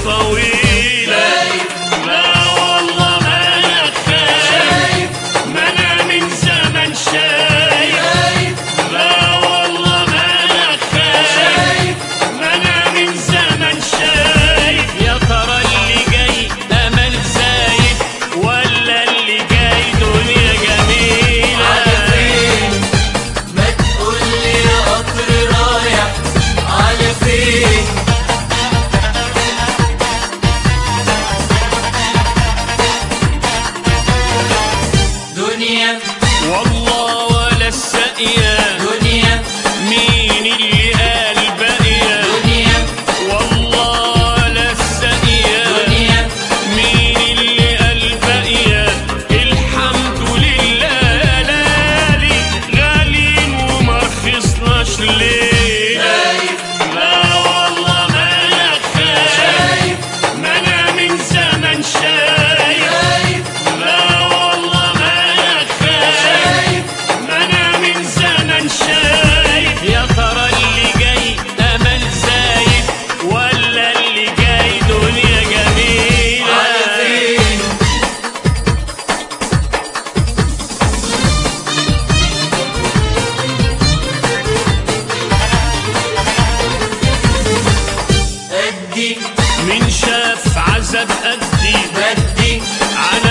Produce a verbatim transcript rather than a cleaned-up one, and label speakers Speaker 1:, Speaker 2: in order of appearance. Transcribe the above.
Speaker 1: طويلة. لا والله ما أنا خايف، ما أنا من زمن شايف. لا والله ما أنا خايف، ما أنا من زمن شايف. يا ترى اللي جاي أمل زايد ولا اللي جاي دنيا جميلة؟
Speaker 2: على فين؟ ما تقولي يا قطر رايح على فين؟ دنيا
Speaker 1: والله ولا السقيا
Speaker 2: دنيا
Speaker 1: مين اللي قال باقية؟
Speaker 2: دنيا
Speaker 1: والله ولا السقيا
Speaker 2: دنيا
Speaker 1: مين اللي قال باقية؟ الحمد لله لالي غالين وما رخصناش ليه.
Speaker 2: خايف
Speaker 1: لا والله ما أنا خايف، ما أنا من زمن شايف.
Speaker 2: خايف
Speaker 1: لا والله ما أنا خايف، ما أنا من زمن شايف. يا ترى اللي جاي أمل زايد ولا اللي جاي دنيا جميلة؟
Speaker 2: على فين؟ أدي
Speaker 1: من شاف عذاب أدي
Speaker 2: بدي
Speaker 1: عن